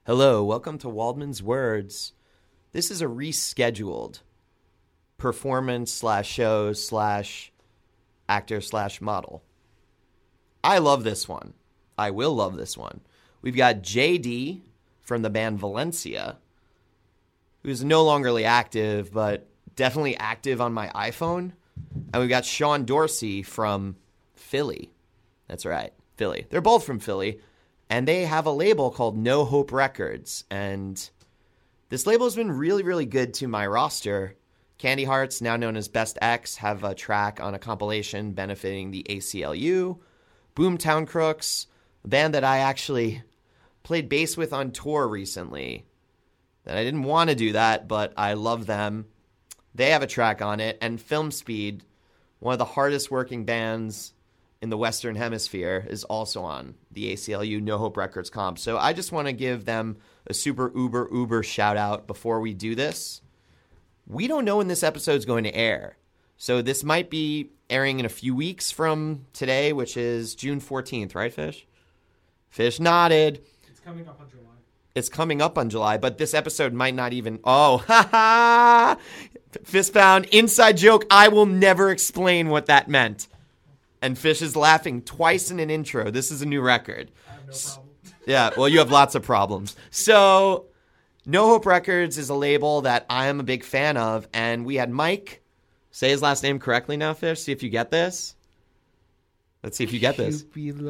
Hello, welcome to Waldman's Words. This is a rescheduled performance/show/actor/model. I love this one. I will love this one. We've got JD from the band Valencia, who's no longerly active, but definitely active on my iPhone. And we've got Sean Dorsey from Philly. That's right, Philly. They're both from Philly. And they have a label called No Hope Records. And this label has been really, really good to my roster. Candy Hearts, now known as Best X, have a track on a compilation benefiting the ACLU. Boomtown Crooks, a band that I actually played bass with on tour recently. And I didn't want to do that, but I love them. They have a track on it. And Film Speed, one of the hardest working bands in the Western Hemisphere, is also on the ACLU No Hope Records comp. So I just want to give them a super uber shout out before we do this. We don't know when this episode is going to air. So this might be airing in a few weeks from today, which is June 14th, right, Fish? Fish nodded. It's coming up on July. It's coming up on July, but this episode might not even... Oh, ha! Fist found inside joke. I will never explain what that meant. And Fish is laughing twice in an intro. This is a new record. I have no problem. Yeah, well, you have lots of problems. So, No Hope Records is a label that I am a big fan of. And we had Mike say his last name correctly now, Fish. See if you get this. Let's see if you get this.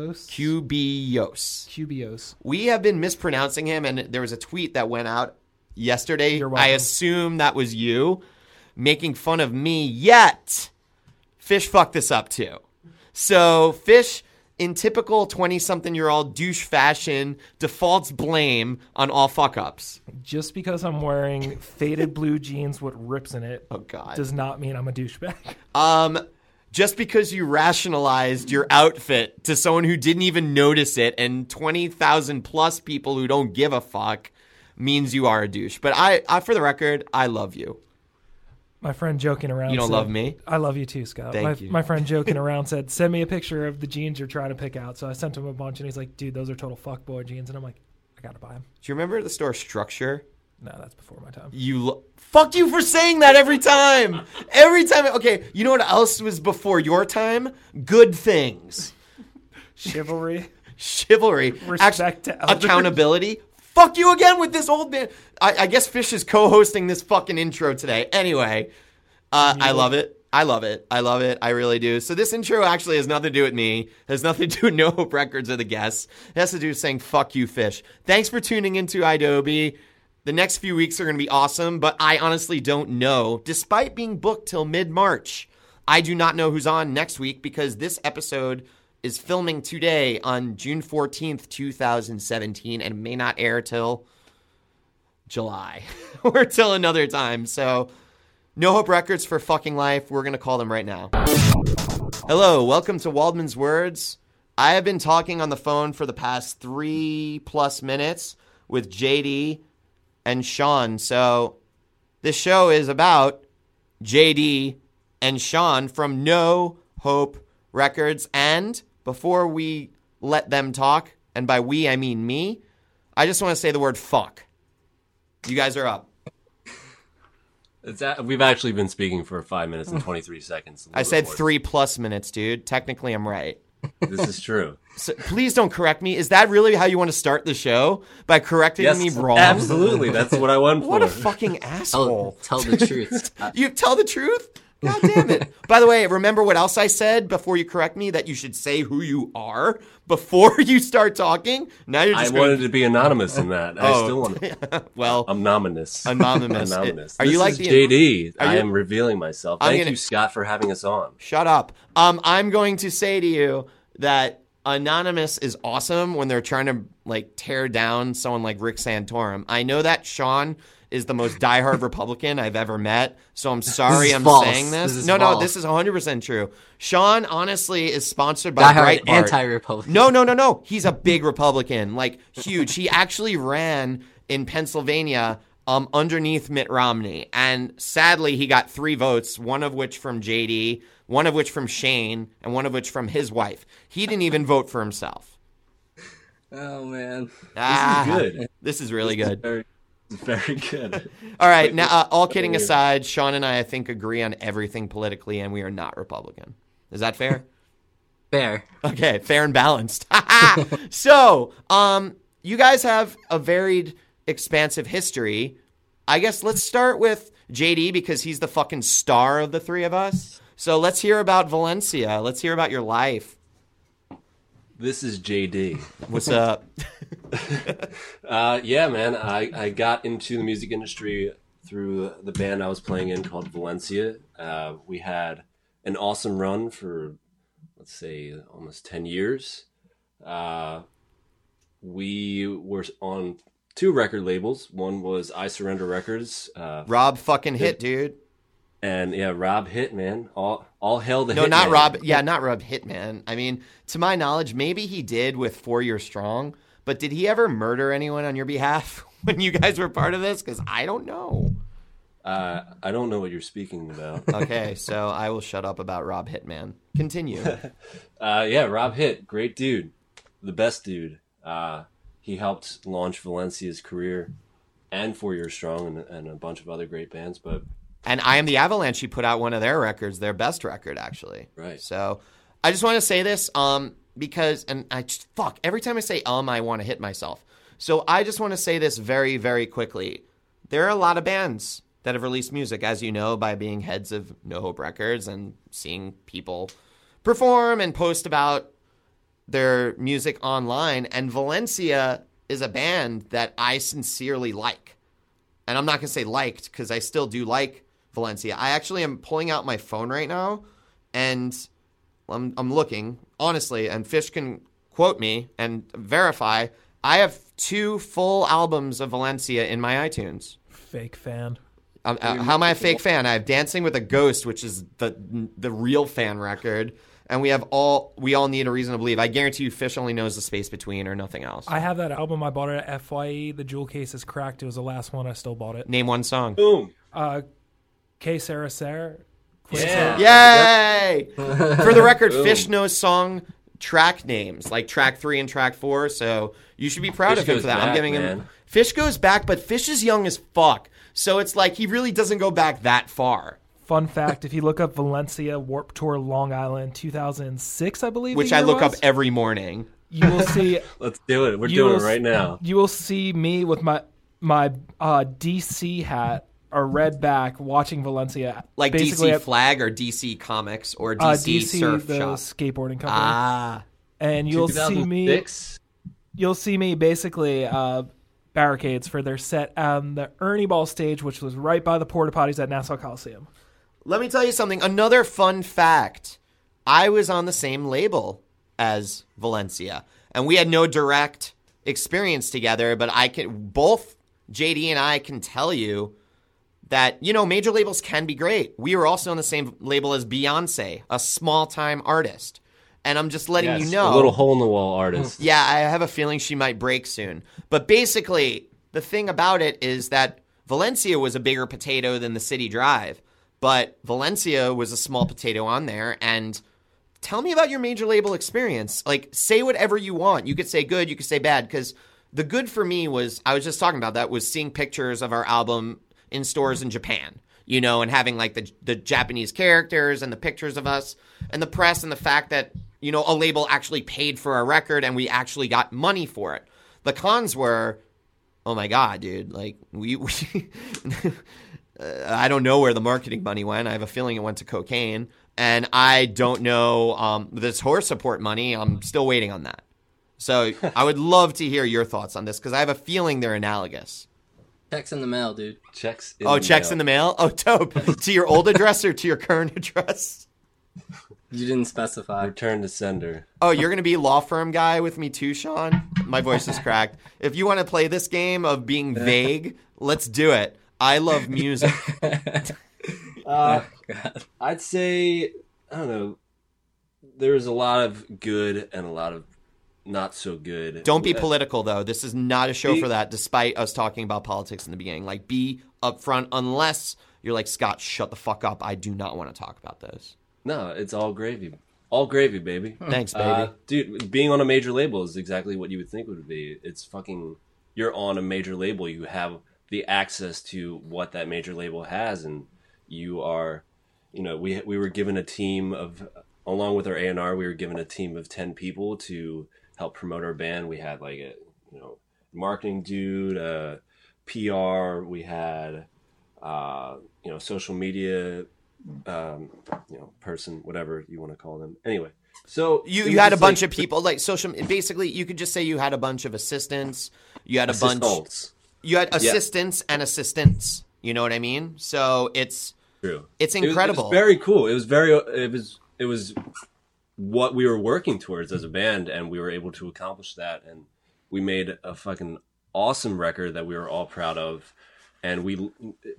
Cubios. We have been mispronouncing him, and there was a tweet that went out yesterday. You're welcome. I assume that was you making fun of me, yet Fish fucked this up too. So Fish, in typical 20-something-year-old douche fashion, defaults blame on all fuck-ups. Just because I'm wearing faded blue jeans with rips in it does not mean I'm a douchebag. Just because you rationalized your outfit to someone who didn't even notice it and 20,000 plus people who don't give a fuck means you are a douche. But I for the record, I love you. My friend joking around. You don't love me? I love you too, Scott. Thank you. My friend joking around said, send me a picture of the jeans you're trying to pick out. So I sent him a bunch, and he's like, dude, those are total fuckboy jeans. And I'm like, I got to buy them. Do you remember the store Structure? No, that's before my time. Fuck you for saying that every time. Every time. Okay, you know what else was before your time? Good Things. Chivalry. Respect to elders. Accountability. Fuck you again with this old man. I guess Fish is co-hosting this fucking intro today. Anyway, I love it. I love it. I really do. So this intro actually has nothing to do with me. It has nothing to do with No Hope Records or the guests. It has to do with saying fuck you, Fish. Thanks for tuning into Adobe. The next few weeks are going to be awesome, but I honestly don't know. Despite being booked till mid-March, I do not know who's on next week because this episode is filming today on June 14th, 2017, and may not air till July or till another time. So, No Hope Records for fucking life. We're going to call them right now. Hello, welcome to Waldman's Words. I have been talking on the phone for the past 3+ minutes with JD and Sean. So, this show is about JD and Sean from No Hope Records. And before we let them talk, and by we I mean me, I just want to say the word fuck. You guys are up. We've actually been speaking for 5 minutes and 23 seconds. I said 3+ minutes, dude. Technically, I'm right. This is true. So please don't correct me. Is that really how you want to start the show? By correcting me wrong? Absolutely. That's what I want for. What a fucking asshole. Tell the truth. You tell the truth? God damn it. By the way, remember what else I said before you correct me? That you should say who you are before you start talking? Now you're just wanted to be anonymous in that. I still want to. Well, anonymous. Anonymous. Are you like JD? I am revealing myself. Thank you, Scott, for having us on. Shut up. I'm going to say to you that anonymous is awesome when they're trying to like tear down someone like Rick Santorum. I know that Sean is the most diehard Republican I've ever met. So I'm sorry I'm saying this. No, this is 100% true. Sean, honestly, is sponsored by Breitbart. Anti-Republican. No. He's a big Republican, like huge. He actually ran in Pennsylvania underneath Mitt Romney. And sadly, he got 3 votes, one of which from JD, one of which from Shane, and one of which from his wife. He didn't even vote for himself. Oh man, this is good. This is really good. Very good. All right, now all kidding aside, Sean and I think agree on everything politically, and we are not Republican. Is that fair? Fair. Okay, fair and balanced. So, you guys have a varied, expansive history. I guess let's start with JD because he's the fucking star of the three of us. So let's hear about Valencia. Let's hear about your life. This is JD. What's up? Yeah, man. I got into the music industry through the band I was playing in called Valencia. We had an awesome run for, let's say, almost 10 years. We were on 2 record labels. One was I Surrender Records. Rob fucking hit, dude. And yeah, Rob hit, man. All hail the No, hit not man. Rob. Yeah, not Rob Hitman. I mean, to my knowledge, maybe he did with 4 Year Strong, but did he ever murder anyone on your behalf when you guys were part of this? Because I don't know. I don't know what you're speaking about. Okay, so I will shut up about Rob Hitman. Continue. Yeah, Rob Hitt, great dude, the best dude. He helped launch Valencia's career and 4 Year Strong and a bunch of other great bands, but. And I Am the Avalanche, he put out one of their records, their best record, actually. Right. So I just want to say this because, and every time I say I want to hit myself. So I just want to say this very, very quickly. There are a lot of bands that have released music, as you know, by being heads of No Hope Records and seeing people perform and post about their music online. And Valencia is a band that I sincerely like. And I'm not going to say liked because I still do like Valencia. I actually am pulling out my phone right now and I'm looking, honestly, and Fish can quote me and verify. I have 2 full albums of Valencia in my iTunes. Fake fan. How am I a fake fan? I have Dancing with a Ghost, which is the real fan record. And we all Need a Reason to Believe. I guarantee you Fish only knows The Space Between or nothing else. I have that album. I bought it at FYE. The jewel case is cracked. It was the last one. I still bought it. Name one song. Boom. Que Sera Ser. Yeah. Yay! For the record, Fish knows song track names, like track 3 and track 4, so you should be proud Fish of him goes for that. back, I'm giving him... man. Fish goes back, but Fish is young as fuck, so it's like he really doesn't go back that far. Fun fact, if you look up Valencia Warped Tour Long Island 2006, I believe, Which I look up every morning. You will see... Let's do it. We're doing it right now. You will see me with my DC hat, a red back, watching Valencia. Like basically DC Flag or DC Comics or DC Surf the Shop. skateboarding company. Ah. And you'll see me... 2006? You'll see me basically barricades for their set on the Ernie Ball stage, which was right by the porta potties at Nassau Coliseum. Let me tell you something. Another fun fact. I was on the same label as Valencia, and we had no direct experience together, but both JD and I can tell you that, major labels can be great. We were also on the same label as Beyonce, a small-time artist. And I'm just letting you know. A little hole-in-the-wall artist. Yeah, I have a feeling she might break soon. But basically, the thing about it is that Valencia was a bigger potato than the City Drive. But Valencia was a small potato on there. And tell me about your major label experience. Like, say whatever you want. You could say good, you could say bad. Because the good for me was, I was just talking about that, was seeing pictures of our album in stores in Japan. And having like the Japanese characters and the pictures of us and the press and the fact that, a label actually paid for our record and we actually got money for it. The cons were, oh my God, dude, like we I don't know where the marketing money went. I have a feeling it went to cocaine, and I don't know this horse support money. I'm still waiting on that. So I would love to hear your thoughts on this because I have a feeling they're analogous. Checks in the mail, dude. Checks in the mail? Oh, dope. To your old address or to your current address? You didn't specify. Return to sender. Oh, you're going to be law firm guy with me too, Sean? My voice is cracked. If you want to play this game of being vague, let's do it. I love music. I'd say, I don't know, there's a lot of good and a lot of not so good. Don't be political, though. This is not a show for that, despite us talking about politics in the beginning. Like, be upfront unless you're like, Scott, shut the fuck up. I do not want to talk about this. No, it's all gravy. All gravy, baby. Thanks, baby. Dude, being on a major label is exactly what you would think it would be. It's fucking, you're on a major label. You have the access to what that major label has, and you are, we were given a team of, along with our A&R, we were given a team of 10 people to help promote our band. We had like a, marketing dude, PR, we had, social media, person, whatever you want to call them. Anyway, so you had a bunch of people, like social. Basically, you could just say you had a bunch of assistants. You had a bunch. You had assistants and assistants. You know what I mean? So it's true. It's incredible. It was very cool. It was what we were working towards as a band, and we were able to accomplish that. And we made a fucking awesome record that we were all proud of. And we,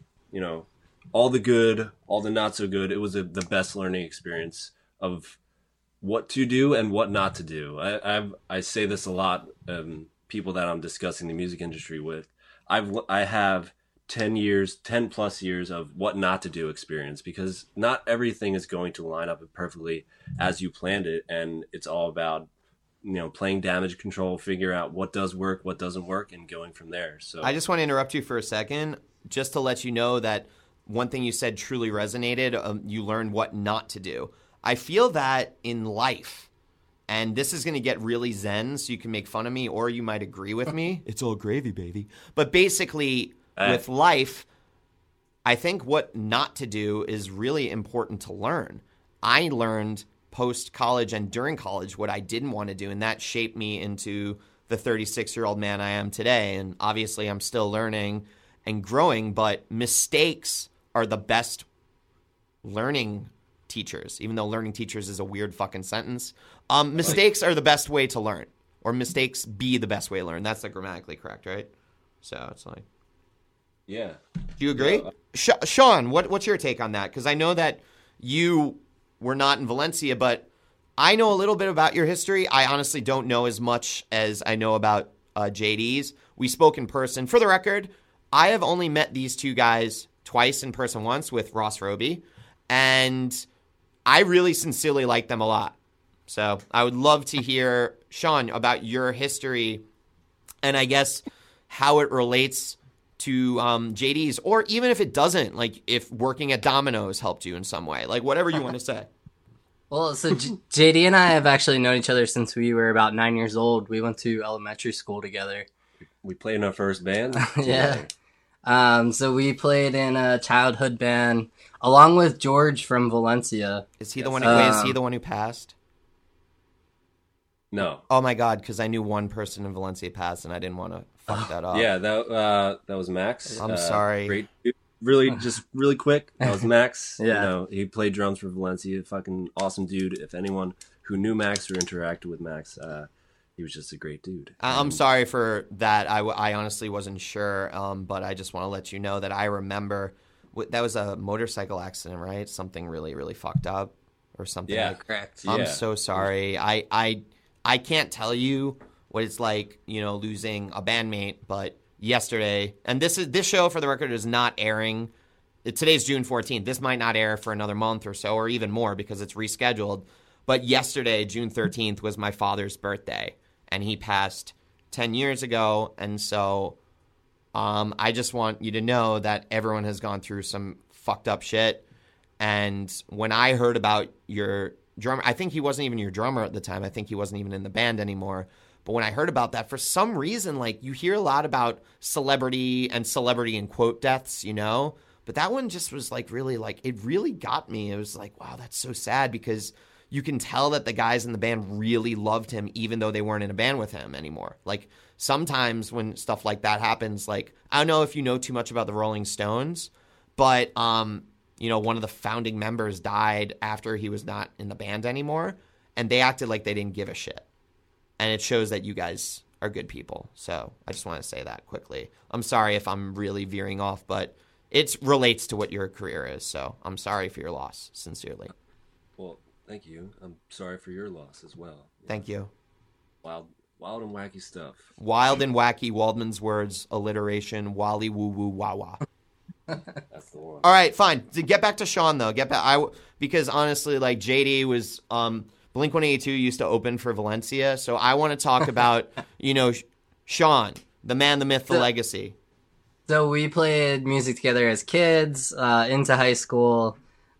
all the good, all the not so good. It was the best learning experience of what to do and what not to do. I say this a lot. People that I'm discussing the music industry with, I have 10 plus years of what not to do experience, because not everything is going to line up perfectly as you planned it, and it's all about playing damage control, figure out what does work, what doesn't work, and going from there. So I just want to interrupt you for a second, just to let you know that one thing you said truly resonated. You learned what not to do. I feel that in life, and this is going to get really zen, so you can make fun of me or you might agree with me. It's all gravy, baby. But basically, with life, I think what not to do is really important to learn. I learned post-college and during college what I didn't want to do, and that shaped me into the 36-year-old man I am today. And obviously, I'm still learning and growing, but mistakes are the best learning teachers, even though learning teachers is a weird fucking sentence. Mistakes are the best way to learn, or mistakes be the best way to learn. That's grammatically correct, right? So it's like, yeah. Do you agree? Yeah. Sean, what's your take on that? Because I know that you were not in Valencia, but I know a little bit about your history. I honestly don't know as much as I know about JD's. We spoke in person. For the record, I have only met these two guys twice in person, once with Ross Roby, and I really sincerely like them a lot. So I would love to hear, Sean, about your history and I guess how it relates to JD's, or even if it doesn't, like if working at Domino's helped you in some way, like whatever you want to say. Well, so JD and I have actually known each other since we were about 9 years old. We went to elementary school together. We played in our first band. Yeah. So we played in a childhood band along with George from Valencia. Is he the one? Is he the one who passed? No. Oh my God! Because I knew one person in Valencia passed, and I didn't want to fuck that up. Yeah, that was Max. I'm sorry. Great. Really quick. That was Max. Yeah. He played drums for Valencia. Fucking awesome dude. If anyone who knew Max or interacted with Max, he was just a great dude. I'm sorry for that. I honestly wasn't sure, but I just want to let you know that I remember that was a motorcycle accident, right? Something really, really fucked up or something. Yeah, correct. I'm so sorry. I can't tell you what it's like, losing a bandmate, but yesterday, and this show, for the record, is not airing. Today's June 14th. This might not air for another month or so, or even more, because it's rescheduled. But yesterday, June 13th, was my father's birthday, and he passed 10 years ago. And so I just want you to know that everyone has gone through some fucked up shit. And when I heard about your drummer, I think he wasn't even your drummer at the time. I think he wasn't even in the band anymore. But when I heard about that, for some reason, like, you hear a lot about celebrity in quote deaths, But that one just was like really, like, it really got me. It was like, wow, that's so sad, because you can tell that the guys in the band really loved him, even though they weren't in a band with him anymore. Like, sometimes when stuff like that happens, like, I don't know if you know too much about the Rolling Stones, but, one of the founding members died after he was not in the band anymore, and they acted like they didn't give a shit. And it shows that you guys are good people. So I just want to say that quickly. I'm sorry if I'm really veering off, but it relates to what your career is. So I'm sorry for your loss, sincerely. Well, thank you. I'm sorry for your loss as well. Thank you. Wild and wacky stuff. Wild and wacky, Waldman's words, alliteration, wally woo woo wah wah. That's the one. All right, fine. To get back to Sean, though, because honestly, like, JD was Blink-182 used to open for Valencia. So I want to talk about, Sean, the man, the myth, the legacy. So we played music together as kids, into high school,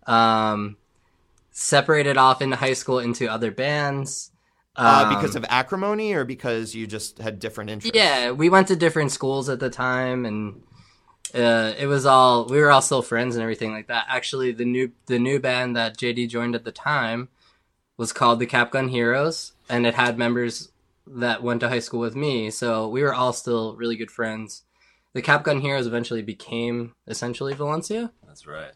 separated off into high school into other bands. Because of acrimony or because you just had different interests? Yeah, we went to different schools at the time, and we were all still friends and everything like that. Actually, the new band that JD joined at the time was called the Capgun Heroes, and it had members that went to high school with me, so we were all still really good friends. The Capgun Heroes eventually became essentially Valencia. That's right.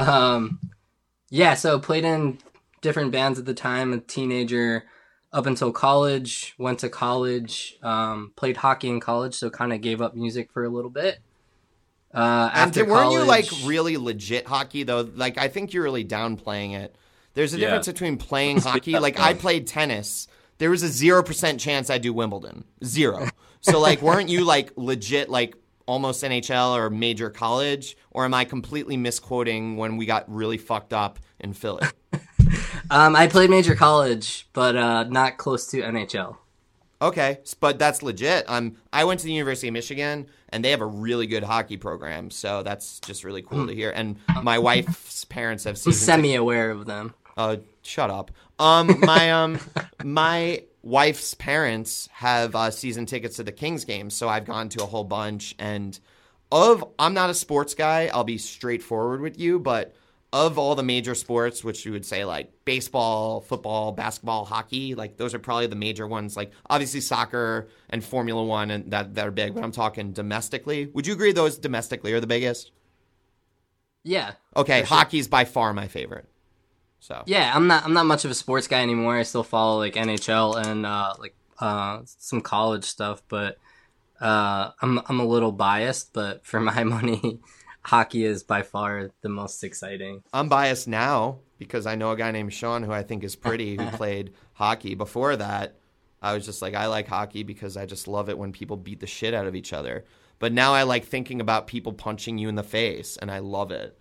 So played in different bands at the time, a teenager up until college, went to college, played hockey in college, so kind of gave up music for a little bit. Weren't you like really legit hockey though? Like I think you're really downplaying it. There's a difference between playing hockey. Like I played tennis. There was a 0% chance I'd do Wimbledon. 0. So like, weren't you like legit like almost NHL or major college? Or am I completely misquoting when we got really fucked up in Philly? I played major college, but not close to NHL. Okay, but that's legit. I went to the University of Michigan, and they have a really good hockey program, so that's just really cool to hear. And my wife's parents have I'm semi-aware of them. Shut up. My wife's parents have season tickets to the Kings games, so I've gone to a whole bunch. And I'm not a sports guy. I'll be straightforward with you, but of all the major sports, which you would say like baseball, football, basketball, hockey, like those are probably the major ones. Like obviously soccer and Formula One and that are big, but I'm talking domestically. Would you agree those domestically are the biggest? Yeah. Okay, sure. Hockey's by far my favorite. So yeah, I'm not much of a sports guy anymore. I still follow like NHL and some college stuff, but I'm a little biased. But for my money, hockey is by far the most exciting. I'm biased now because I know a guy named Sean who I think is pretty who played hockey. Before that, I was just like, I like hockey because I just love it when people beat the shit out of each other. But now I like thinking about people punching you in the face, and I love it.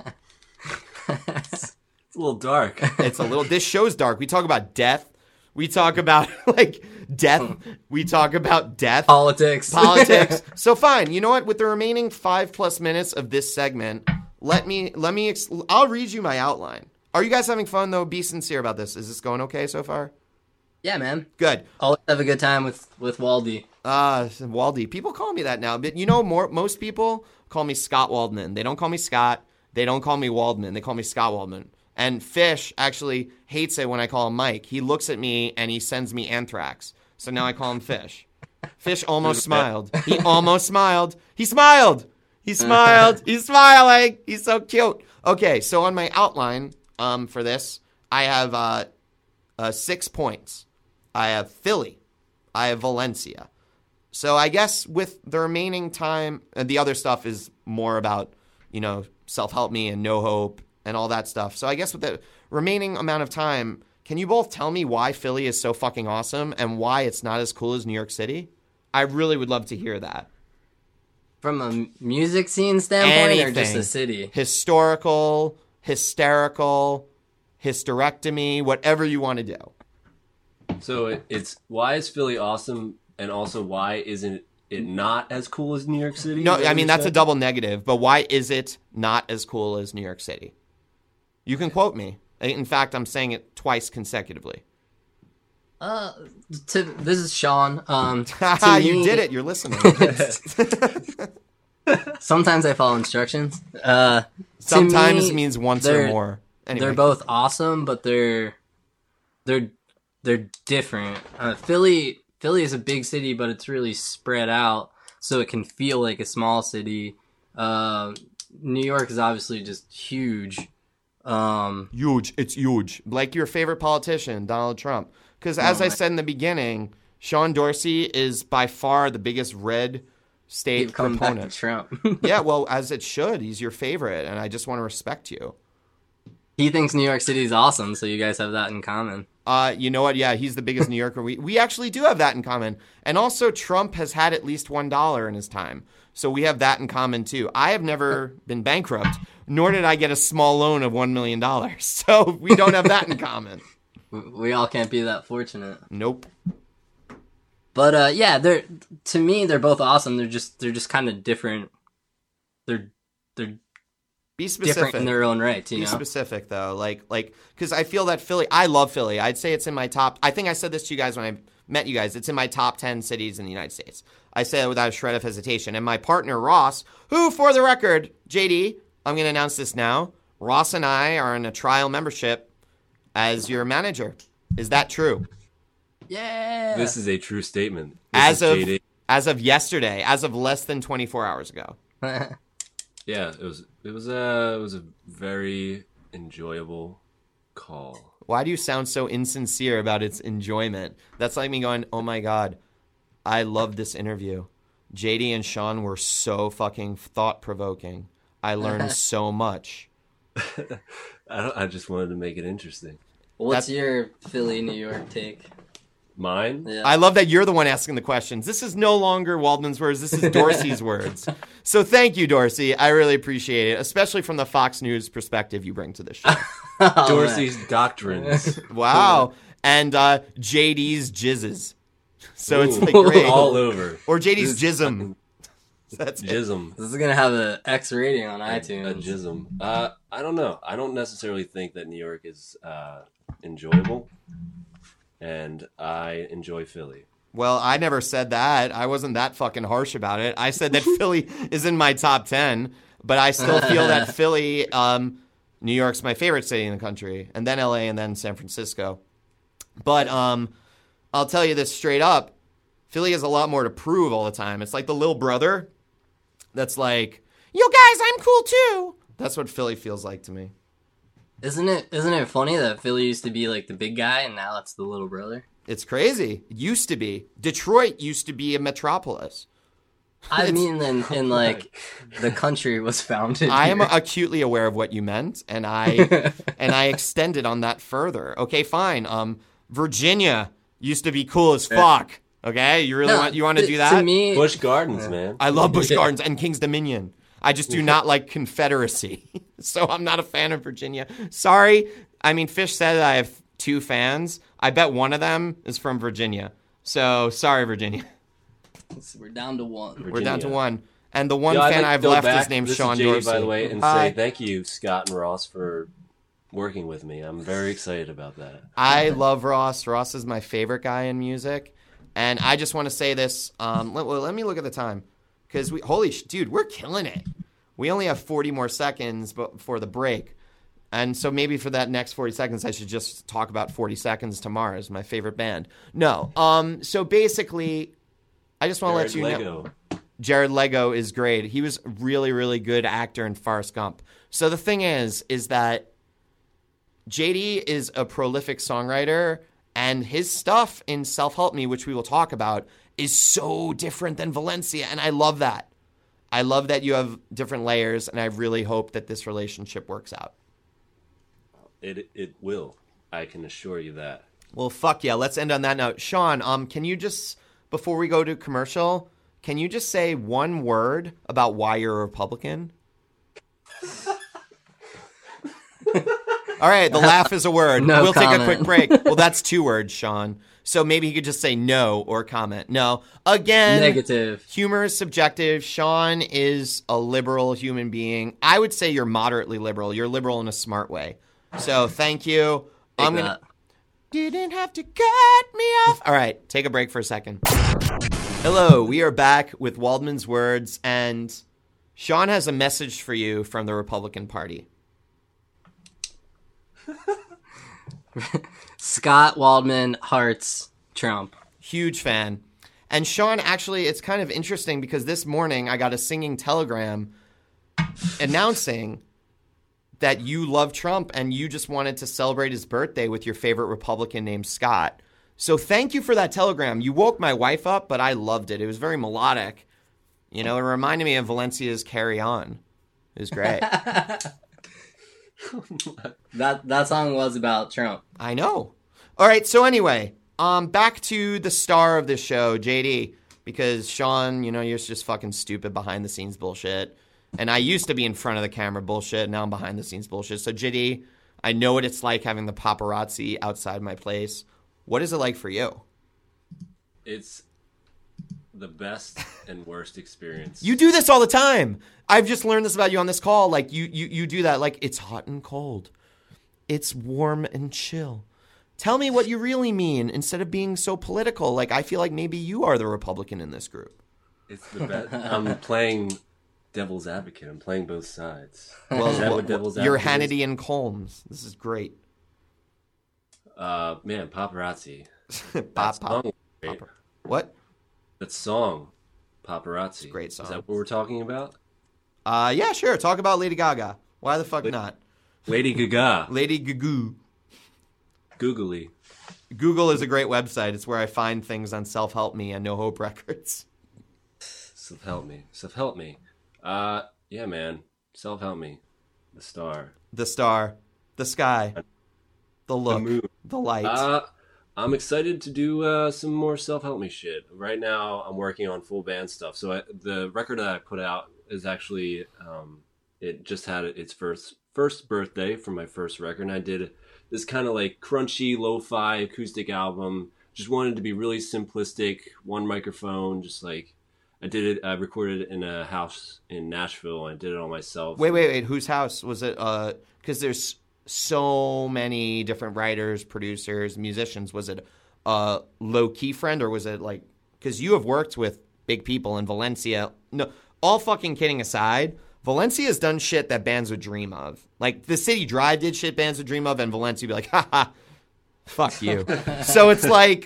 It's a little dark. This show's dark. We talk about death. We talk about like death. We talk about death. Politics. So fine. You know what? With the remaining 5+ minutes of this segment, I'll read you my outline. Are you guys having fun though? Be sincere about this. Is this going okay so far? Yeah, man. Good. Always have a good time with Waldy. Waldy. People call me that now, but most people call me Scott Waldman. They don't call me Scott. They don't call me Waldman. They call me Scott Waldman. And Fish actually hates it when I call him Mike. He looks at me and he sends me anthrax. So now I call him Fish. Fish almost smiled. He almost smiled. He smiled. He smiled. He's smiling. He's so cute. Okay, so on my outline for this, I have 6 points. I have Philly. I have Valencia. So I guess with the remaining time, the other stuff is more about, self-help me and no hope and all that stuff. So I guess with the remaining amount of time, can you both tell me why Philly is so fucking awesome and why it's not as cool as New York City? I really would love to hear that. From a music scene standpoint or just a city? Historical, hysterical, hysterectomy, whatever you want to do. So it's why is Philly awesome, and also why isn't it not as cool as New York City? No, I mean, that's a double negative, but why is it not as cool as New York City? You can quote me. In fact, I'm saying it twice consecutively. This is Sean. You did it. You're listening. Sometimes I follow instructions. Sometimes means once or more. Anyway. They're both awesome, but they're different. Philly is a big city, but it's really spread out, so it can feel like a small city. New York is obviously just huge. Huge. It's huge. Like your favorite politician, Donald Trump. Because as I said in the beginning, Sean Dorsey is by far the biggest red state proponent. Back to Trump. Yeah, well, as it should. He's your favorite, and I just want to respect you. He thinks New York City is awesome, so you guys have that in common. You know what? Yeah, he's the biggest New Yorker. We actually do have that in common. And also, Trump has had at least $1 in his time. So we have that in common, too. I have never been bankrupt, nor did I get a small loan of $1 million. So we don't have that in common. We all can't be that fortunate. Nope. But yeah, to me they're both awesome. They're just kind of different. They're Be specific. different in their own right, you Be know. specific though, like because I feel that Philly. I love Philly. I'd say it's in my top. I think I said this to you guys when I met you guys. It's in my top 10 cities in the United States. I say that without a shred of hesitation. And my partner Ross, who, for the record, JD, I'm going to announce this now. Ross and I are in a trial membership as your manager. Is that true? Yeah. This is a true statement. As This is JD. of yesterday, as of less than 24 hours ago. Yeah, it was a very enjoyable call. Why do you sound so insincere about its enjoyment? That's like me going, oh my God, I love this interview. JD and Sean were so fucking thought-provoking. I learned so much. I just wanted to make it interesting. What's your Philly, New York take? Mine? Yeah. I love that you're the one asking the questions. This is no longer Waldman's words. This is Dorsey's words. So thank you, Dorsey. I really appreciate it, especially from the Fox News perspective you bring to the show. Oh, Dorsey's doctrines. Wow. And JD's jizzes. So it's like Ooh, great. all over. Or JD's jism. That's it. Jism. This is gonna have an X rating on A iTunes. jism. I don't know. I don't necessarily think that New York is enjoyable, and I enjoy Philly. Well, I never said that. I wasn't that fucking harsh about it. I said that Philly is in my top 10, but I still feel that Philly, New York's my favorite city in the country, and then LA, and then San Francisco. But I'll tell you this straight up. Philly has a lot more to prove all the time. It's like the little brother that's like, yo guys, I'm cool too. That's what Philly feels like to me. Isn't it funny that Philly used to be like the big guy and now it's the little brother? It's crazy. It used to be. Detroit used to be a metropolis. I mean, in like the country was founded. I am here. acutely aware of what you meant, and I extended on that further. Okay, fine. Virginia used to be cool as fuck. Okay, you really want to do that? To me, Busch Gardens, man. I love Busch Gardens and King's Dominion. I just do not like Confederacy, so I'm not a fan of Virginia. Sorry. I mean, Fish said I have 2 fans. I bet one of them is from Virginia. So sorry, Virginia. we're down to one. We're down to Virginia. 1. And the one Yo, I'd fan like to I've go left back. is named This Sean JD, Dorsey. by the way, and Hi. say thank you, Scott and Ross, for working with me. I'm very excited about that. I love Ross. Ross is my favorite guy in music. And I just want to say this. Let me look at the time. Because, dude, we're killing it. We only have 40 more seconds before the break. And so maybe for that next 40 seconds, I should just talk about 40 Seconds to Mars, my favorite band. No. So basically, I just want to let you know. Jared Leto is great. He was a really, really good actor in Forrest Gump. So the thing is that JD is a prolific songwriter, and his stuff in Self-Help Me, which we will talk about, is so different than Valencia, and I love that. I love that you have different layers, and I really hope that this relationship works out. It will. I can assure you that. Well, fuck yeah. Let's end on that note. Sean, can you just, before we go to commercial, can you just say one word about why you're a Republican? All right, the laugh is a word. No We'll comment. take a quick break. Well, that's 2 words, Sean. So maybe he could just say no or comment. No. Again, Negative. humor is subjective. Sean is a liberal human being. I would say you're moderately liberal. You're liberal in a smart way. So thank you. I'm going to... Didn't have to cut me off. All right, take a break for a second. Hello, we are back with Waldman's Words, and Sean has a message for you from the Republican Party. Scott Waldman hearts Trump. Huge fan. And Sean, actually, it's kind of interesting because this morning I got a singing telegram announcing that you love Trump and you just wanted to celebrate his birthday with your favorite Republican named Scott. So thank you for that telegram. You woke my wife up, but I loved it. It was very melodic. You know, it reminded me of Valencia's Carry On. It was great. That song was about Trump. I know. All right, so anyway, back to the star of this show, JD, because Sean, you're just fucking stupid behind the scenes bullshit. And I used to be in front of the camera bullshit. Now I'm behind the scenes bullshit. So JD, I know what it's like having the paparazzi outside my place. What is it like for you? It's the best and worst experience. You do this all the time. I've just learned this about you on this call. Like you do that. Like it's hot and cold. It's warm and chill. Tell me what you really mean instead of being so political. Like I feel like maybe you are the Republican in this group. It's the best. I'm playing devil's advocate. I'm playing both sides. Well, Is that what devil's you're advocate Hannity and Colmes. This is great. Man, paparazzi. Pop, That pop. song, great. What? That song, paparazzi. Great song. Is that what we're talking about? Yeah, sure. Talk about Lady Gaga. Why the fuck not? Lady Gaga. Lady Gaga. Googly. Google is a great website. It's where I find things on Self Help Me and No Hope Records. Self-help me. Self-help me. Yeah, man. Self-help me. The star. The star, the sky, the look, moon. the light. I'm excited to do some more self-help me shit. Right now, I'm working on full band stuff. So the record that I put out is actually, it just had its first birthday for my first record. And I did this kind of like crunchy, lo-fi acoustic album. Just wanted to be really simplistic, one microphone, just like I recorded it in a house in Nashville. I did it all myself. Wait. Whose house was it? Because there's so many different writers, producers, musicians. Was it a low-key friend, or was it like... Because you have worked with big people in Valencia. No, all fucking kidding aside, Valencia's done shit that bands would dream of. Like, the City Drive did shit bands would dream of, and Valencia would be like, ha, fuck you. So it's like...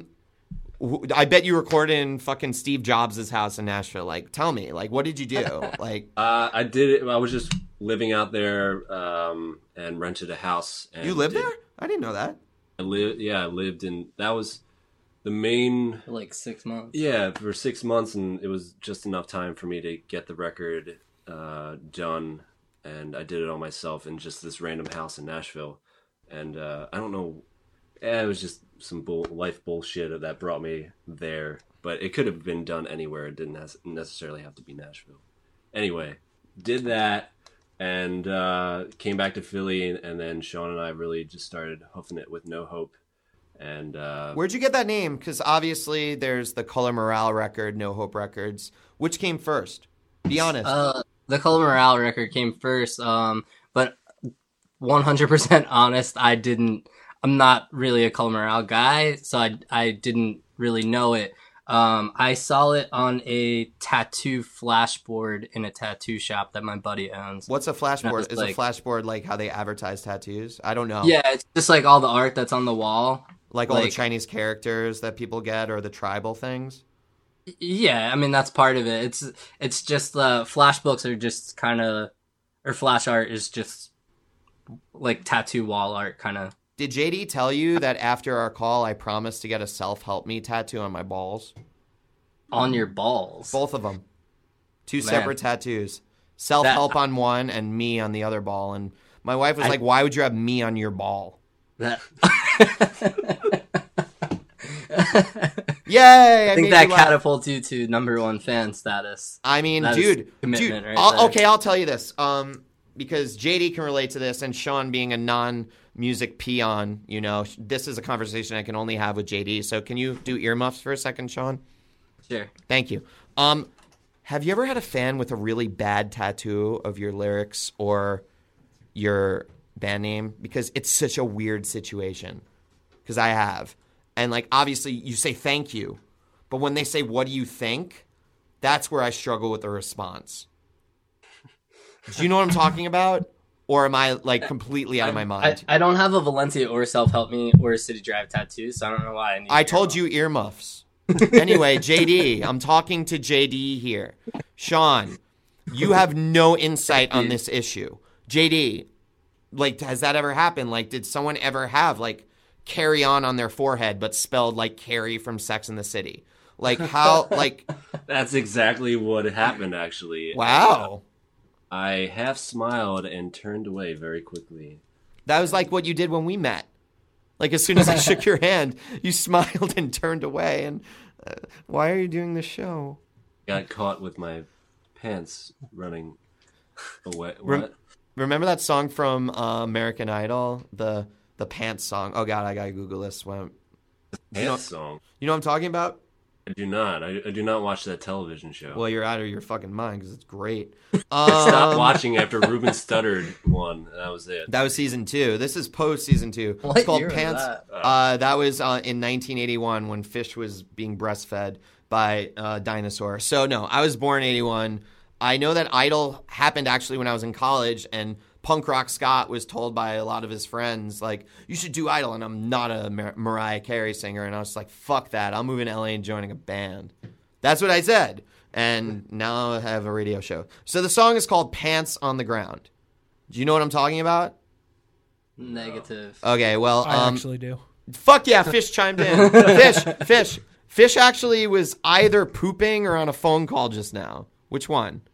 I bet you recorded in fucking Steve Jobs' house in Nashville. Like, tell me, like, what did you do? Like, I did it. I was just living out there and rented a house. And you lived there? I didn't know that. I lived in. That was the main. For like 6 months. Yeah, for 6 months, and it was just enough time for me to get the record done, and I did it all myself in just this random house in Nashville. And I don't know. It was just some life bullshit that brought me there. But it could have been done anywhere. It didn't necessarily have to be Nashville. Anyway, did that and came back to Philly. And then Sean and I really just started hoofing it with No Hope. And where'd you get that name? Because obviously there's the Color Morale record, No Hope Records. Which came first? Be honest. The Color Morale record came first. But 100% honest, I'm not really a Color Morale guy, so I didn't really know it. I saw it on a tattoo flashboard in a tattoo shop that my buddy owns. What's a flashboard? Is like, a flashboard like how they advertise tattoos? I don't know. Yeah, it's just like all the art that's on the wall. Like all the Chinese characters that people get or the tribal things? Yeah, I mean, that's part of it. It's just flash books are just kind of... Or flash art is just like tattoo wall art kind of. Did JD tell you that after our call, I promised to get a self-help me tattoo on my balls? On your balls? Both of them. Two separate tattoos. Self-help on one and me on the other ball. And my wife was like, why would you have me on your ball? That... Yay! I think that catapults you to #1 fan status. I mean, that dude. Right I'll tell you this. Because JD can relate to this, and Sean being a non-music peon, you know, this is a conversation I can only have with JD. So can you do earmuffs for a second, Sean? Sure. Thank you. Have you ever had a fan with a really bad tattoo of your lyrics or your band name? Because it's such a weird situation. Because I have. And, like, obviously you say thank you. But when they say, what do you think? That's where I struggle with the response. Do you know what I'm talking about? Or am I, like, completely out of my mind? I don't have a Valencia or Self-Help Me or a City Drive tattoo, so I don't know why I told you earmuffs. Anyway, JD, I'm talking to JD here. Sean, you have no insight on this issue. JD, like, has that ever happened? Like, did someone ever have, like, carry on their forehead but spelled like Carrie from Sex and the City? Like, how, like... That's exactly what happened, actually. Wow. I half smiled and turned away very quickly. That was like what you did when we met. Like, as soon as I shook your hand, you smiled and turned away. And why are you doing this show? Got caught with my pants running away. What? remember that song from American Idol, the pants song? Oh God, I gotta Google this one. Pants song. You know what I'm talking about? I do not. I do not watch that television show. Well, you're out of your fucking mind because it's great. I stopped watching after Ruben Stuttered won. And that was it. That was season 2. This is post season 2. What It's called year was Pants. that? That was in 1981 when Fish was being breastfed by Dinosaur. So no, I was born in 81. I know that Idol happened actually when I was in college, and Punk Rock Scott was told by a lot of his friends, like, you should do Idol, and I'm not a Mariah Carey singer, and I was like, fuck that, I'm moving to LA and joining a band. That's what I said, and now I have a radio show. So the song is called Pants on the Ground. Do you know what I'm talking about? Negative. Okay, well, I actually do. fuck yeah, Fish chimed in. Fish actually was either pooping or on a phone call just now. Which one?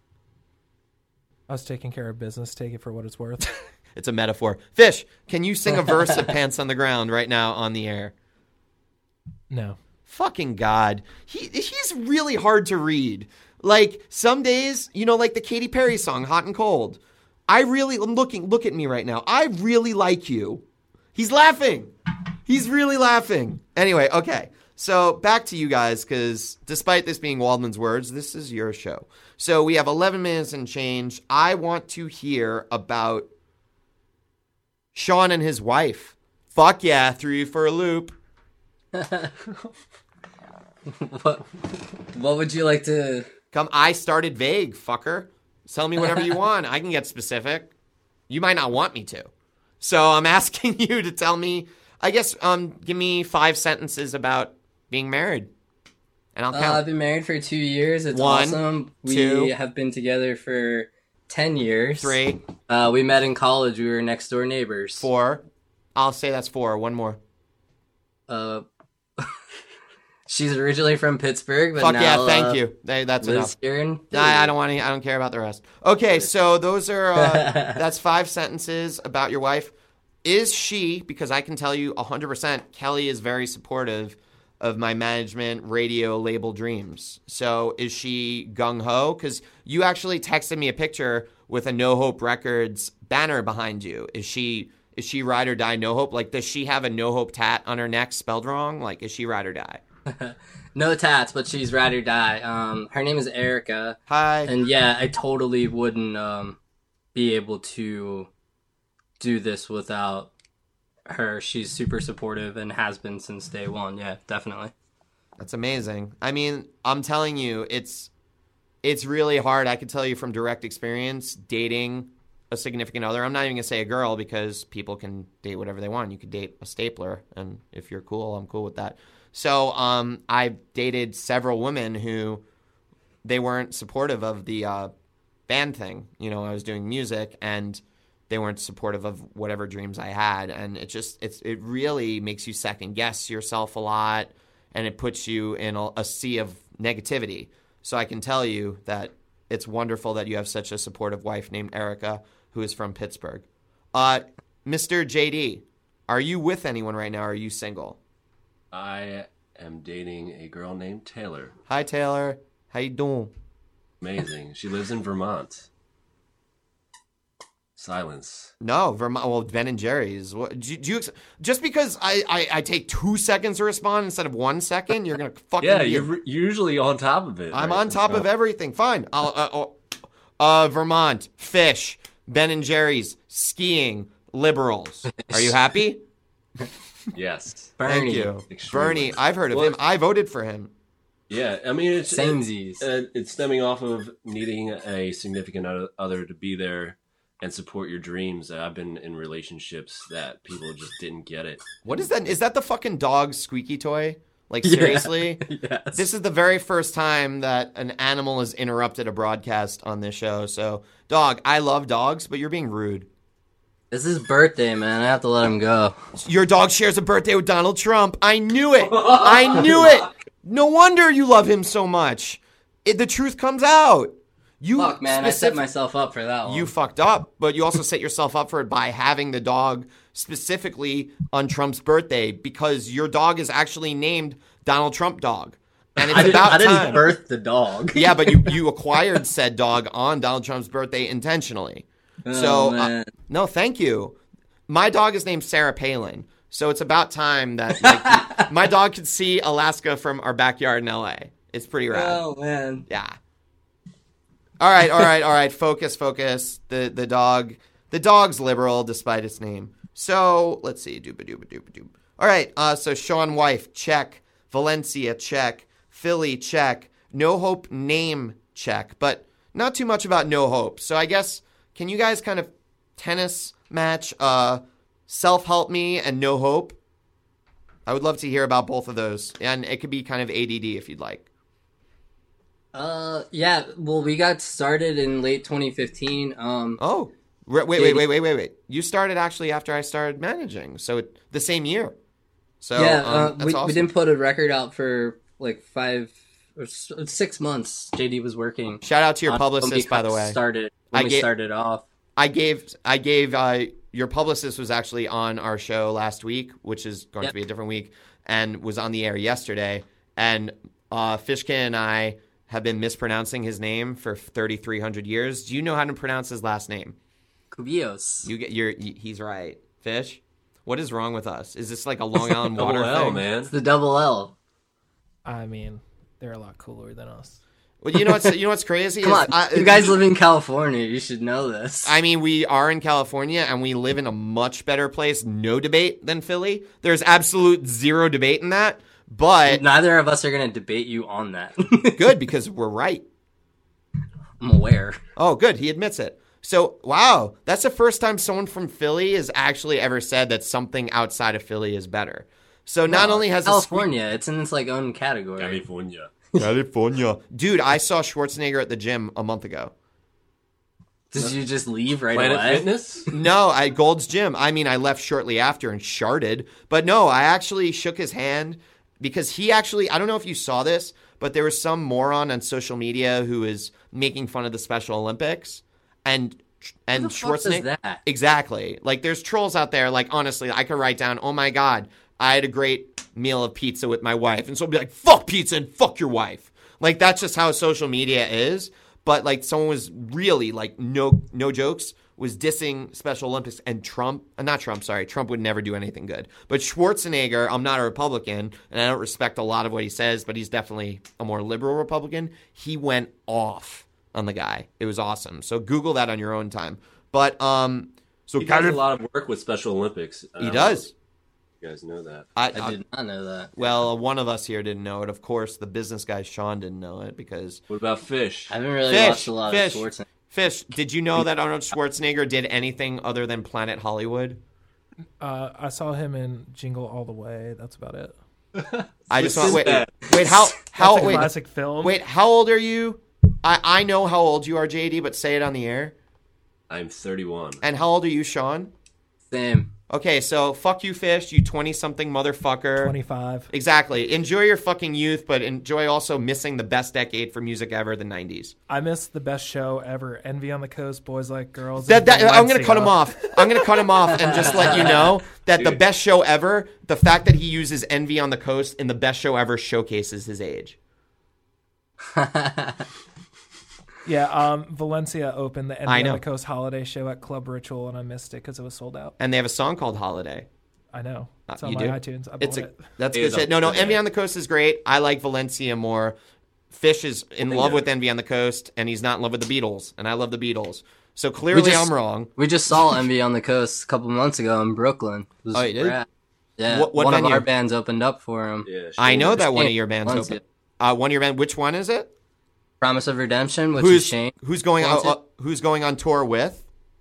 I was taking care of business. Take it for what it's worth. It's a metaphor. Fish, can you sing a verse of Pants on the Ground right now on the air? No. Fucking God. He's really hard to read. Like, some days, like the Katy Perry song, Hot and Cold. Look at me right now. I really like you. He's laughing. He's really laughing. Anyway, okay. So back to you guys, because despite this being Waldman's words, this is your show. So we have 11 minutes and change. I want to hear about Sean and his wife. Fuck yeah, threw you for a loop. What would you like to... I started vague, fucker. Tell me whatever you want. I can get specific. You might not want me to. So I'm asking you to tell me, I guess, give me 5 sentences about being married. And I'll count. I've been married for 2 years. It's 1, awesome. 2. We have been together for 10 years. 3. We met in college. We were next door neighbors. 4. I'll say that's 4. One more. She's originally from Pittsburgh, but Fuck now yeah, thank you. That's enough. lives here in Philly. I don't care about the rest. Okay, so those are that's 5 sentences about your wife. Is she, because I can tell you 100%, Kelly is very supportive of my management radio label dreams. So is she gung-ho? Because you actually texted me a picture with a No Hope Records banner behind you. Is she ride or die No Hope? Like, does she have a No Hope tat on her neck spelled wrong? Like, is she ride or die? No tats, but she's ride or die. Her name is Erica. Hi. And yeah, I totally wouldn't be able to do this without her. She's super supportive and has been since day one. Yeah, definitely. That's amazing. I mean, I'm telling you, it's really hard. I can tell you from direct experience, dating a significant other. I'm not even going to say a girl because people can date whatever they want. You could date a stapler, and if you're cool, I'm cool with that. So I've dated several women who they weren't supportive of the band thing. I was doing music, and they weren't supportive of whatever dreams I had. And it really makes you second guess yourself a lot, and it puts you in a sea of negativity. So I can tell you that it's wonderful that you have such a supportive wife named Erica, who is from Pittsburgh. Mr. JD, are you with anyone right now, or are you single? I am dating a girl named Taylor. Hi, Taylor. How you doing? Amazing. She lives in Vermont. Silence. No, Vermont. Well, Ben and Jerry's. What, do you just because I take 2 seconds to respond instead of 1 second, you're gonna fucking you're usually on top of it. I'm right? on top of everything. Fine. Vermont, fish, Ben and Jerry's, skiing, liberals. Are you happy? Yes. Bernie. Thank you, Extremely. Bernie. I've heard of him. I voted for him. Yeah, I mean it's Samesies. stemming off of needing a significant other to be there and support your dreams. I've been in relationships that people just didn't get it. What is that? Is that the fucking dog squeaky toy? Like, seriously? Yes. This is the very first time that an animal has interrupted a broadcast on this show. So, dog, I love dogs, but you're being rude. It's his birthday, man. I have to let him go. Your dog shares a birthday with Donald Trump. I knew it. I knew it. No wonder you love him so much. The truth comes out. Fuck, man. I set myself up for that one. You fucked up, but you also set yourself up for it by having the dog specifically on Trump's birthday, because your dog is actually named Donald Trump Dog. And it's I didn't time. birth the dog. Yeah, but you acquired said dog on Donald Trump's birthday intentionally. So, man. no, thank you. My dog is named Sarah Palin, so it's about time that like, my dog could see Alaska from our backyard in LA. It's pretty rad. Oh man. Yeah. All right. Focus. The dog's liberal despite its name. So let's see. Dooba. All right. So Sean Wife, check. Valencia, check. Philly, check. No Hope name, check. But not too much about No Hope. So I guess, can you guys kind of tennis match Self-Help Me and No Hope? I would love to hear about both of those. And it could be kind of ADD if you'd like. Yeah, well, we got started in late 2015. Oh, wait. You started actually after I started managing. So the same year. So yeah, that's we awesome. didn't put a record out for like 5 or 6 months. JD was working. Shout out to your when publicist, we by the way. started off. I gave your publicist was actually on our show last week, which is going to be a different week, and was on the air yesterday. And Fishkin and I have been mispronouncing his name for 3,300 years. Do you know how to pronounce his last name? Cubillos. He's right. Fish? What is wrong with us? Is this like a Long Island water Double L, thing? man. It's the double L. I mean, they're a lot cooler than us. Well, you know what's crazy? Come on, you guys live in California. You should know this. I mean, we are in California, and we live in a much better place, no debate, than Philly. There's absolute zero debate in that, but Neither of us are going to debate you on that. good, because we're right. I'm aware. Oh, good, he admits it. So, wow, that's the first time someone from Philly has actually ever said that something outside of Philly is better. So not only has California, it's in its like own category. California. California. Dude, I saw Schwarzenegger at the gym a month ago. Did you just leave right Planet away? Fitness? No, at Gold's Gym. I mean, I left shortly after and sharted. But no, I actually shook his hand because he actually, I don't know if you saw this, but there was some moron on social media who is making fun of the Special Olympics. And Who the fuck does Schwarzenegger. that? Exactly. Like, there's trolls out there. Like, honestly, I could write down, oh my God, I had a great meal of pizza with my wife. And so I'll be like, fuck pizza and fuck your wife. Like, that's just how social media is. But, like, someone was really, like, no jokes, was dissing Special Olympics. And Trump would never do anything good. But Schwarzenegger, I'm not a Republican, and I don't respect a lot of what he says, but he's definitely a more liberal Republican. He went off on the guy. It was awesome. So Google that on your own time. But, so He does a lot of work with Special Olympics. He does. You guys know that. I did not know that. Well, one of us here didn't know it. Of course, the business guy Sean didn't know it because What about Fish? I haven't really watched a lot of Schwarzenegger. Fish, did you know that Arnold Schwarzenegger did anything other than Planet Hollywood? I saw him in Jingle All the Way. That's about it. I just want Sinbad. wait how That's a wait classic film. wait how old are you? I know how old you are, JD, but say it on the air. I'm 31. And how old are you, Sean? Same. Okay, so fuck you, Fish, you 20-something motherfucker. 25. Exactly. Enjoy your fucking youth, but enjoy also missing the best decade for music ever, the 90s. I missed the best show ever. Envy on the Coast, Boys Like Girls. I'm and going to Valencia. cut him off. I'm going to cut him off and just let you know that the Dude. best show ever, the fact that he uses Envy on the Coast in the best show ever showcases his age. Yeah, Valencia opened the I Envy know. on the Coast holiday show at Club Ritual, and I missed it because it was sold out. And they have a song called Holiday. I know. It's on you my do? iTunes. I bought it. That's It good is shit. a- No, okay. Envy on the Coast is great. I like Valencia more. Fish is in love with Envy on the Coast, and he's not in love with the Beatles, and I love the Beatles. So clearly I'm wrong. We just saw Envy on the Coast a couple months ago in Brooklyn. It was Oh, you did? rad. Yeah, What one venue? of our bands opened up for him. Yeah, I know that one of Shane your bands Valencia. open. One of your band. Which one is it? Promise of Redemption, which is Shane. Who's going Valencia. who's going on tour with?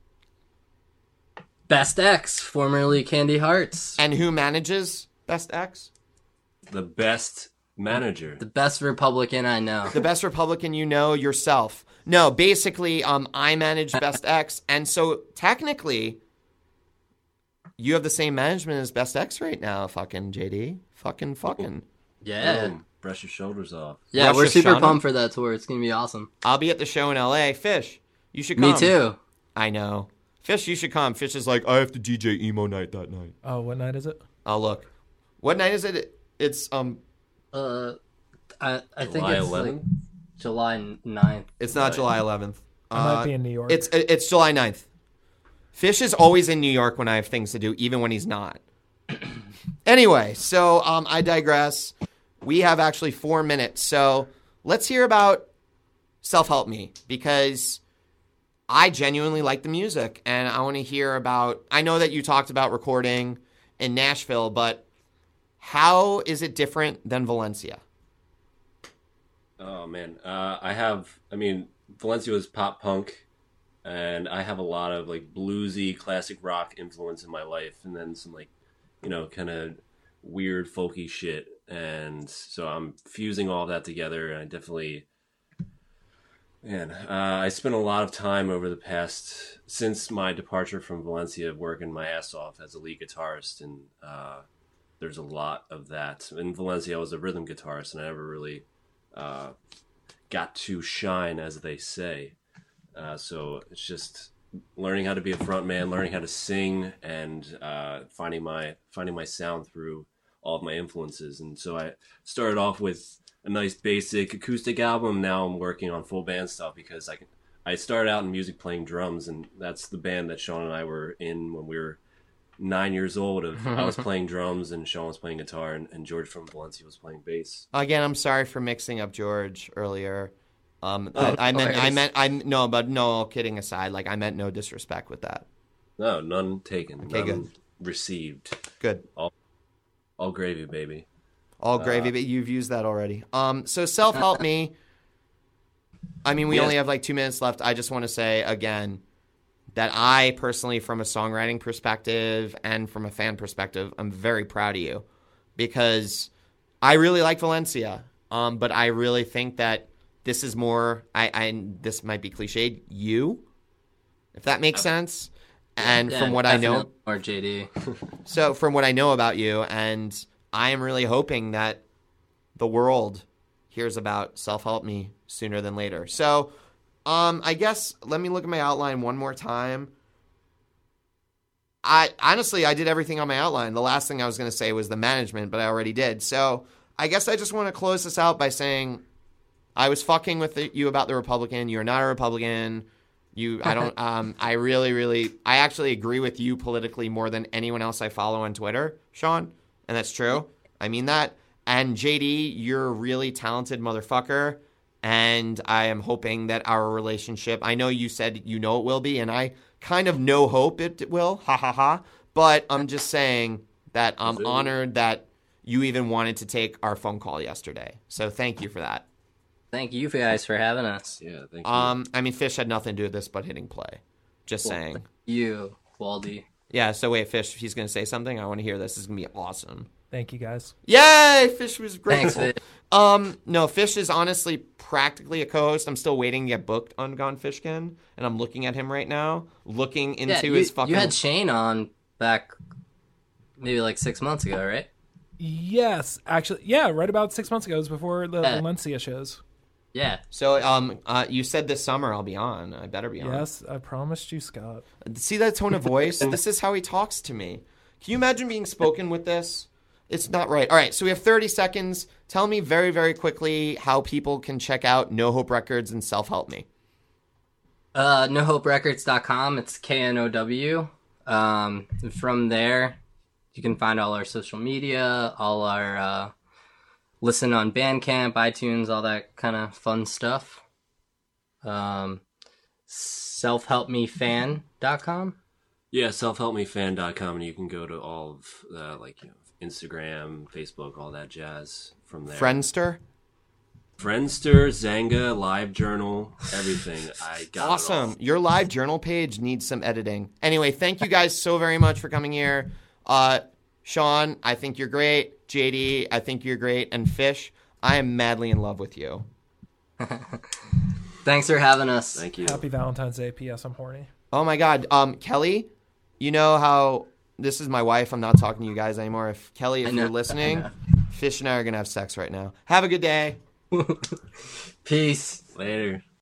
Best X, formerly Candy Hearts. And who manages Best X? The best manager. The best Republican I know. The best Republican you know, yourself. No, basically, I manage Best X, and so technically, you have the same management as Best X right now, fucking JD. Fucking. Yeah. Boom. Brush your shoulders off. Yeah, Rosh we're super Hashanah? pumped for that tour. It's going to be awesome. I'll be at the show in LA. Fish, you should come. Me too. I know. Fish, you should come. Fish is like, I have to DJ emo night that night. Oh, what night is it? Oh, look. What night is it? It's I think July it's 11th? like July 9th. It's not July 11th. I might be in New York. It's July 9th. Fish is always in New York when I have things to do, even when he's not. Anyway, so I digress. We have actually 4 minutes, so let's hear about Self-Help Me, because I genuinely like the music, and I want to hear about, I know that you talked about recording in Nashville, but how is it different than Valencia? Oh man, Valencia was pop punk, and I have a lot of like bluesy, classic rock influence in my life, and then some like, kind of weird folky shit, and so I'm fusing all of that together, and I definitely, I spent a lot of time over the past, since my departure from Valencia, working my ass off as a lead guitarist, and there's a lot of that. In Valencia, I was a rhythm guitarist, and I never really got to shine, as they say. So it's just learning how to be a front man, learning how to sing, and finding my sound through all of my influences. And so I started off with a nice basic acoustic album. Now I'm working on full band stuff because I started out in music playing drums, and that's the band that Sean and I were in when we were 9 years old. I was playing drums and Sean was playing guitar, and George from Valencia was playing bass. Again, I'm sorry for mixing up George earlier. No, kidding aside, like I meant no disrespect with that. No, none taken. Okay, none good. Received. Good. All gravy, baby. All gravy, but you've used that already. So Self-Help Me. I mean, we only have like 2 minutes left. I just want to say again that I personally, from a songwriting perspective and from a fan perspective, I'm very proud of you, because I really like Valencia. But I really think that this is more, this might be cliched, you, if that makes sense. And from what I know, or JD. So from what I know about you, and I am really hoping that the world hears about Self-Help Me sooner than later. So I guess let me look at my outline one more time. I did everything on my outline. The last thing I was going to say was the management, but I already did. So I guess I just want to close this out by saying I was fucking with you about the Republican. You're not a Republican. I actually agree with you politically more than anyone else I follow on Twitter, Sean. And that's true. I mean that. And JD, you're a really talented motherfucker. And I am hoping that our relationship, I know you said it will be, and I kind of hope it will. Ha ha ha. But I'm just saying that I'm honored that you even wanted to take our phone call yesterday. So thank you for that. Thank you guys for having us. Yeah, thank you. I mean, Fish had nothing to do with this but hitting play. Just saying. Thank you, Waldy. Yeah, so wait, Fish, he's going to say something. I want to hear this. This is going to be awesome. Thank you, guys. Yay! Fish was grateful. Thanks, Fish. No, Fish is honestly practically a co-host. I'm still waiting to get booked on Gone Fishkin, and I'm looking at him right now, looking into his fucking... You had Shane on back maybe like 6 months ago, right? Yes, actually, yeah, right about 6 months ago. It was before the Valencia shows. Yeah. So, you said this summer I'll be on. I better be on. Yes, I promised you, Scott. See that tone of voice? This is how he talks to me. Can you imagine being spoken with this? It's not right. All right, so we have 30 seconds. Tell me very, very quickly how people can check out No Hope Records and Self-Help Me. NoHopeRecords.com. It's KNOW. From there, you can find all our social media, all our listen on Bandcamp, iTunes, all that kind of fun stuff. Selfhelpmefan.com. Yeah, selfhelpmefan.com, and you can go to all of Instagram, Facebook, all that jazz from there. Friendster, Zanga, LiveJournal, everything. I got awesome. It all. Your LiveJournal page needs some editing. Anyway, thank you guys so very much for coming here. Sean, I think you're great. JD, I think you're great. And Fish, I am madly in love with you. Thanks for having us. Thank you. Happy Valentine's Day. P.S. I'm horny. Oh my God. Kelly, you know how this is my wife. I'm not talking to you guys anymore. If Kelly, if you're listening, Fish and I are going to have sex right now. Have a good day. Peace. Later.